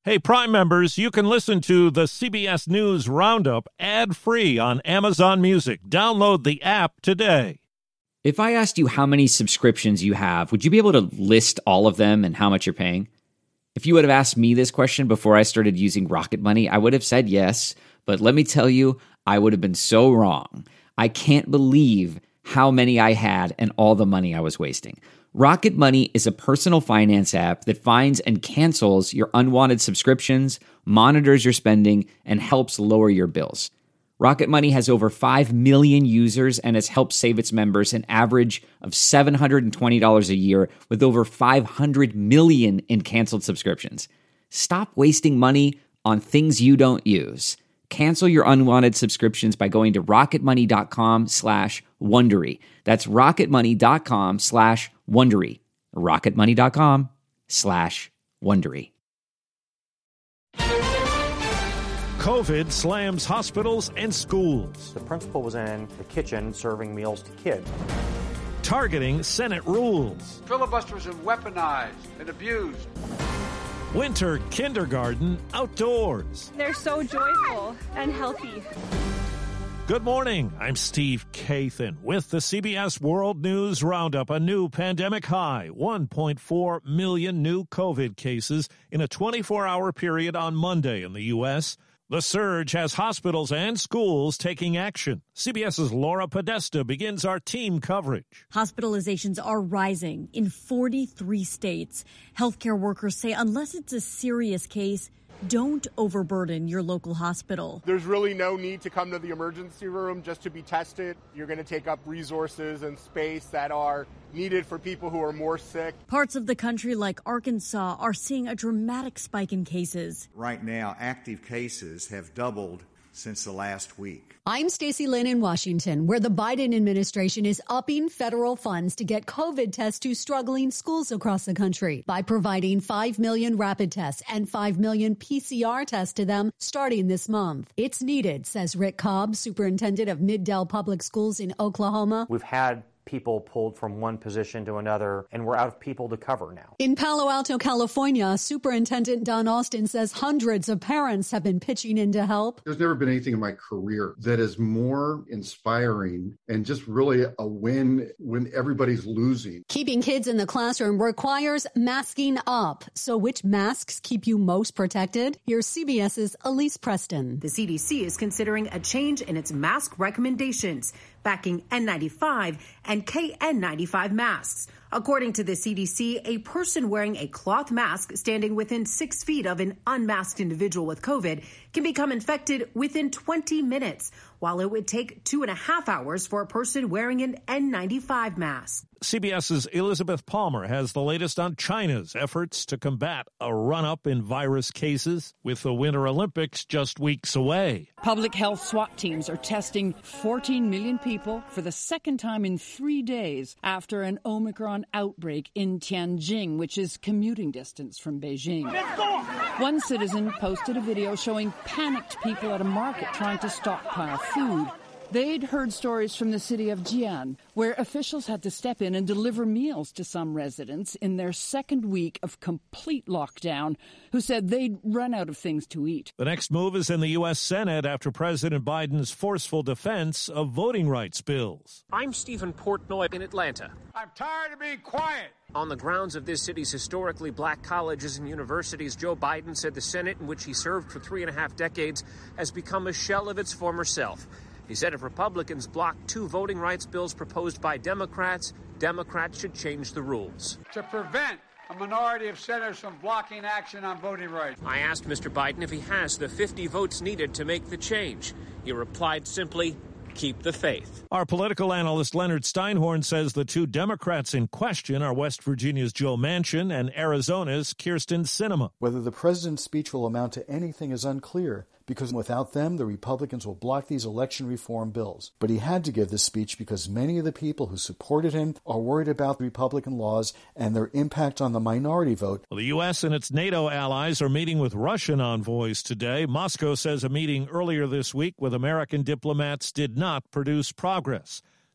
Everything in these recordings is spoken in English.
Hey, Prime members, you can listen to the CBS News Roundup ad-free on Amazon Music. Download the app today. If I asked you how many subscriptions you have, would you be able to list all of them and how much you're paying? If you would have asked me this question before I started using Rocket Money, I would have said yes. But let me tell you, I would have been so wrong. I can't believe how many I had and all the money I was wasting. Rocket Money is a personal finance app that finds and cancels your unwanted subscriptions, monitors your spending, and helps lower your bills. Rocket Money has over 5 million users and has helped save its members an average of $720 a year with over 500 million in canceled subscriptions. Stop wasting money on things you don't use. Cancel your unwanted subscriptions by going to rocketmoney.com/Wondery. That's rocketmoney.com/Wondery. rocketmoney.com/Wondery. COVID slams hospitals and schools. The principal was in the kitchen serving meals to kids. Targeting Senate rules. Filibusters are weaponized and abused. Winter kindergarten outdoors. They're so joyful and healthy. Good morning. I'm Steve Kathan with the CBS World News Roundup. A new pandemic high, 1.4 million new COVID cases in a 24-hour period on Monday in the U.S. The surge has hospitals and schools taking action. CBS's Laura Podesta begins our team coverage. Hospitalizations are rising in 43 states. Healthcare workers say unless it's a serious case, don't overburden your local hospital. There's really no need to come to the emergency room just to be tested. You're going to take up resources and space that are needed for people who are more sick. Parts of the country like Arkansas are seeing a dramatic spike in cases. Right now, active cases have doubled since the last week. I'm Stacey Lynn in Washington, where the Biden administration is upping federal funds to get COVID tests to struggling schools across the country by providing 5 million rapid tests and 5 million PCR tests to them starting this month. It's needed, says Rick Cobb, superintendent of Mid-Del Public Schools in Oklahoma. We've had people pulled from one position to another, and we're out of people to cover now. In Palo Alto, California, Superintendent Don Austin says hundreds of parents have been pitching in to help. There's never been anything in my career that is more inspiring and just really a win when everybody's losing. Keeping kids in the classroom requires masking up. So which masks keep you most protected? Here's CBS's Elise Preston. The CDC is considering a change in its mask recommendations, backing N95 and KN95 masks. According to the CDC, a person wearing a cloth mask standing within 6 feet of an unmasked individual with COVID can become infected within 20 minutes, while it would take 2.5 hours for a person wearing an N95 mask. CBS's Elizabeth Palmer has the latest on China's efforts to combat a run-up in virus cases with the Winter Olympics just weeks away. Public health SWAT teams are testing 14 million people for the second time in 3 days after an Omicron outbreak in Tianjin, which is commuting distance from Beijing. One citizen posted a video showing panicked people at a market trying to stockpile food. They'd heard stories from the city of Jian, where officials had to step in and deliver meals to some residents in their second week of complete lockdown, who said they'd run out of things to eat. The next move is in the U.S. Senate after President Biden's forceful defense of voting rights bills. I'm Stephen Portnoy in Atlanta. I'm tired of being quiet. On the grounds of this city's historically black colleges and universities, Joe Biden said the Senate, in which he served for 3.5 decades, has become a shell of its former self. He said if Republicans block 2 voting rights bills proposed by Democrats, Democrats should change the rules. To prevent a minority of senators from blocking action on voting rights. I asked Mr. Biden if he has the 50 votes needed to make the change. He replied simply, keep the faith. Our political analyst Leonard Steinhorn says the 2 Democrats in question are West Virginia's Joe Manchin and Arizona's Kyrsten Sinema. Whether the president's speech will amount to anything is unclear, because without them, the Republicans will block these election reform bills. But he had to give this speech because many of the people who supported him are worried about the Republican laws and their impact on the minority vote. Well, the U.S. and its NATO allies are meeting with Russian envoys today. Moscow says a meeting earlier this week with American diplomats did not produce progress.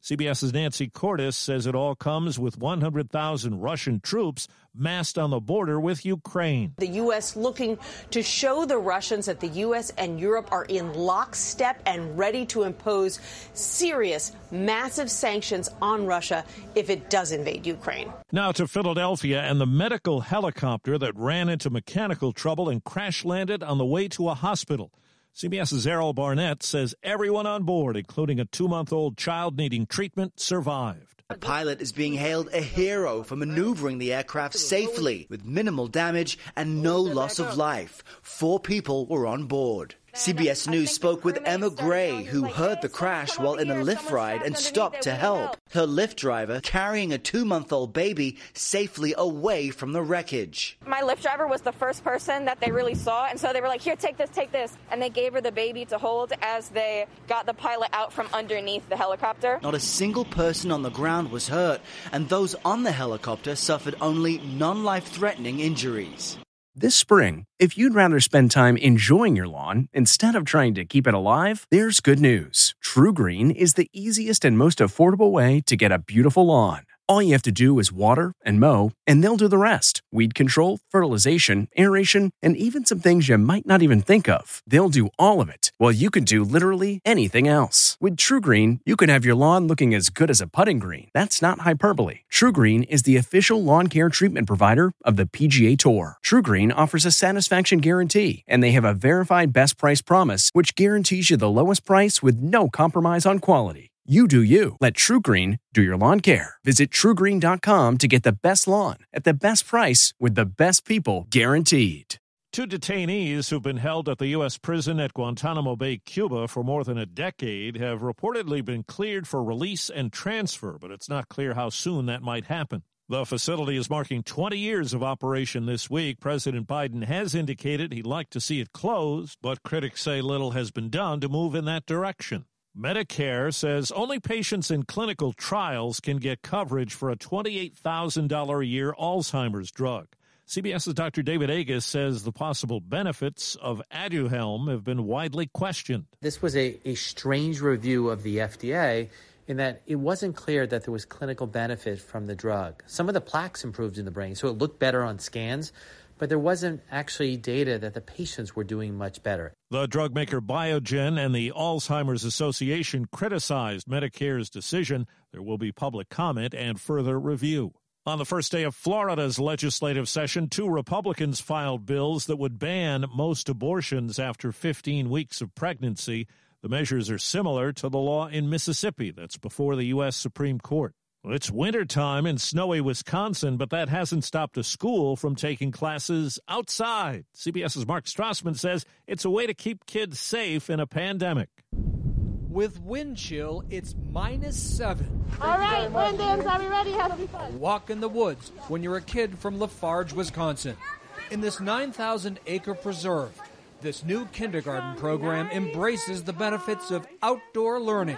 CBS's Nancy Cordes says it all comes with 100,000 Russian troops massed on the border with Ukraine. The U.S. looking to show the Russians that the U.S. and Europe are in lockstep and ready to impose serious, massive sanctions on Russia if it does invade Ukraine. Now to Philadelphia and the medical helicopter that ran into mechanical trouble and crash-landed on the way to a hospital. CBS's Errol Barnett says everyone on board, including a 2-month-old child needing treatment, survived. The pilot is being hailed a hero for maneuvering the aircraft safely with minimal damage and no loss of life. 4 people were on board. CBS News spoke with Emma Gray, who heard the crash while in a Lyft ride and stopped to help. Her Lyft driver carrying a 2-month-old baby safely away from the wreckage. My Lyft driver was the first person that they really saw, and so they were like, here, take this. And they gave her the baby to hold as they got the pilot out from underneath the helicopter. Not a single person on the ground was hurt, and those on the helicopter suffered only non-life-threatening injuries. This spring, if you'd rather spend time enjoying your lawn instead of trying to keep it alive, there's good news. TruGreen is the easiest and most affordable way to get a beautiful lawn. All you have to do is water and mow, and they'll do the rest. Weed control, fertilization, aeration, and even some things you might not even think of. They'll do all of it, while you can do literally anything else. With TruGreen, you can have your lawn looking as good as a putting green. That's not hyperbole. TruGreen is the official lawn care treatment provider of the PGA Tour. TruGreen offers a satisfaction guarantee, and they have a verified best price promise, which guarantees you the lowest price with no compromise on quality. You do you. Let TruGreen do your lawn care. Visit TruGreen.com to get the best lawn at the best price with the best people guaranteed. 2 detainees who've been held at the U.S. prison at Guantanamo Bay, Cuba for more than a decade have reportedly been cleared for release and transfer, but it's not clear how soon that might happen. The facility is marking 20 years of operation this week. President Biden has indicated he'd like to see it closed, but critics say little has been done to move in that direction. Medicare says only patients in clinical trials can get coverage for a $28,000 a year Alzheimer's drug. CBS's Dr. David Agus says the possible benefits of Aduhelm have been widely questioned. This was a strange review of the FDA in that it wasn't clear that there was clinical benefit from the drug. Some of the plaques improved in the brain, so it looked better on scans, but there wasn't actually data that the patients were doing much better. The drug maker Biogen and the Alzheimer's Association criticized Medicare's decision. There will be public comment and further review. On the first day of Florida's legislative session, 2 Republicans filed bills that would ban most abortions after 15 weeks of pregnancy. The measures are similar to the law in Mississippi that's before the U.S. Supreme Court. Well, it's wintertime in snowy Wisconsin, but that hasn't stopped a school from taking classes outside. CBS's Mark Strassman says it's a way to keep kids safe in a pandemic. With wind chill, it's -7. All right, Windians, are we ready? It'll be fun. Walk in the woods when you're a kid from Lafarge, Wisconsin. In this 9,000-acre preserve, this new kindergarten program embraces the benefits of outdoor learning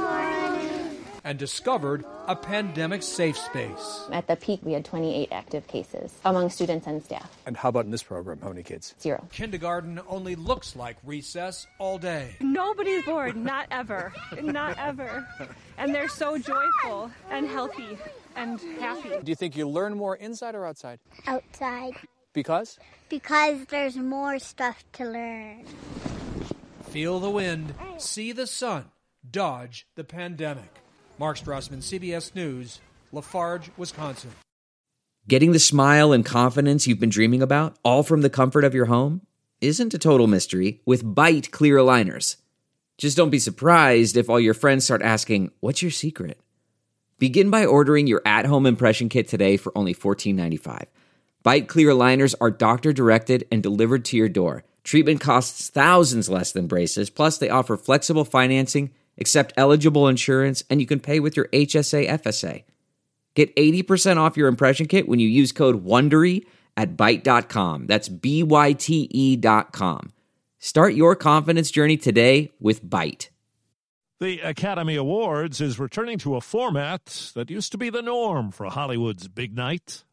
and discovered a pandemic safe space. At the peak, we had 28 active cases among students and staff. And how about in this program? How many kids? 0. Kindergarten only looks like recess all day. Nobody's bored, not ever. Not ever. And they're so joyful and healthy and happy. Do you think you learn more inside or outside? Outside. Because? Because there's more stuff to learn. Feel the wind, see the sun, dodge the pandemic. Mark Strassman, CBS News, Lafarge, Wisconsin. Getting the smile and confidence you've been dreaming about, all from the comfort of your home, isn't a total mystery with Byte clear aligners. Just don't be surprised if all your friends start asking, what's your secret? Begin by ordering your at-home impression kit today for only $14.95. Byte clear aligners are doctor-directed and delivered to your door. Treatment costs thousands less than braces, plus they offer flexible financing, accept eligible insurance, and you can pay with your HSA FSA. Get 80% off your impression kit when you use code WONDERY at Byte.com. That's BYTE.com. Start your confidence journey today with Byte. The Academy Awards is returning to a format that used to be the norm for Hollywood's big night.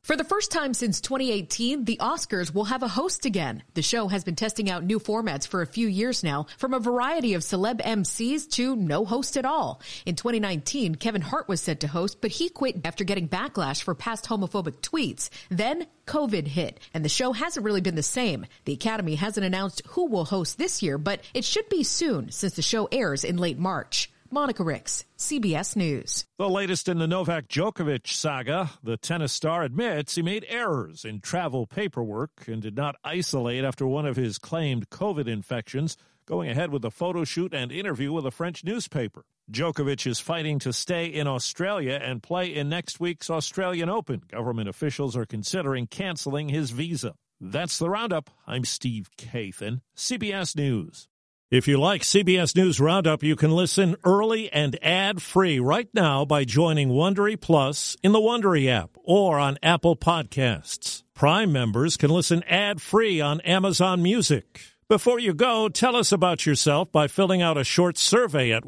For the first time since 2018, the Oscars will have a host again. The show has been testing out new formats for a few years now, from a variety of celeb MCs to no host at all. In 2019, Kevin Hart was set to host, but he quit after getting backlash for past homophobic tweets. Then COVID hit, and the show hasn't really been the same. The Academy hasn't announced who will host this year, but it should be soon since the show airs in late March. Monica Ricks, CBS News. The latest in the Novak Djokovic saga, the tennis star admits he made errors in travel paperwork and did not isolate after one of his claimed COVID infections, going ahead with a photo shoot and interview with a French newspaper. Djokovic is fighting to stay in Australia and play in next week's Australian Open. Government officials are considering canceling his visa. That's the Roundup. I'm Steve Kathan, CBS News. If you like CBS News Roundup, you can listen early and ad-free right now by joining Wondery Plus in the Wondery app or on Apple Podcasts. Prime members can listen ad-free on Amazon Music. Before you go, tell us about yourself by filling out a short survey at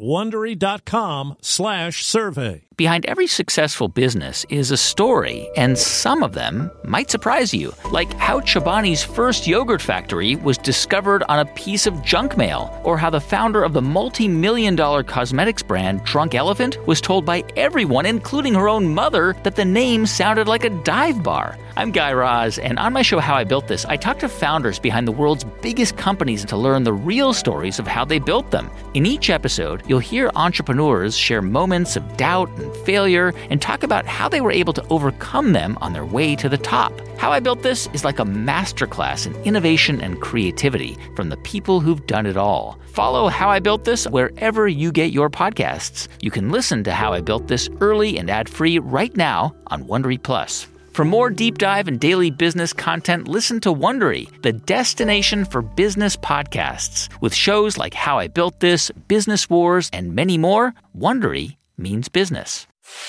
Wondery.com/survey. Behind every successful business is a story, and some of them might surprise you. Like how Chobani's first yogurt factory was discovered on a piece of junk mail, or how the founder of the multi-million-dollar cosmetics brand Drunk Elephant was told by everyone, including her own mother, that the name sounded like a dive bar. I'm Guy Raz, and on my show How I Built This, I talk to founders behind the world's biggest companies to learn the real stories of how they built them. In each episode, you'll hear entrepreneurs share moments of doubt and failure and talk about how they were able to overcome them on their way to the top. How I Built This is like a masterclass in innovation and creativity from the people who've done it all. Follow How I Built This wherever you get your podcasts. You can listen to How I Built This early and ad-free right now on Wondery Plus. For more deep dive and daily business content, listen to Wondery, the destination for business podcasts. With shows like How I Built This, Business Wars, and many more, Wondery means business.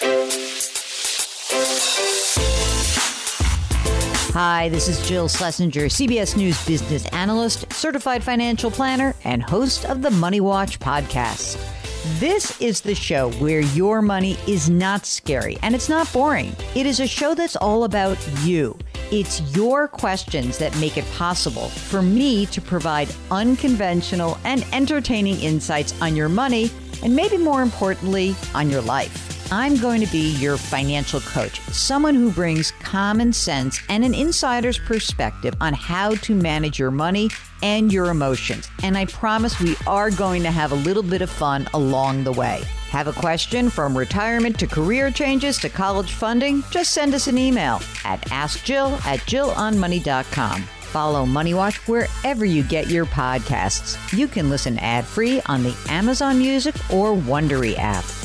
Hi, this is Jill Schlesinger, CBS News business analyst, certified financial planner, and host of the Money Watch podcast. This is the show where your money is not scary and it's not boring. It is a show that's all about you. It's your questions that make it possible for me to provide unconventional and entertaining insights on your money, and maybe more importantly, on your life. I'm going to be your financial coach, someone who brings common sense and an insider's perspective on how to manage your money and your emotions. And I promise we are going to have a little bit of fun along the way. Have a question from retirement to career changes to college funding? Just send us an email at askjill@jillonmoney.com. Follow Money Watch wherever you get your podcasts. You can listen ad-free on the Amazon Music or Wondery app.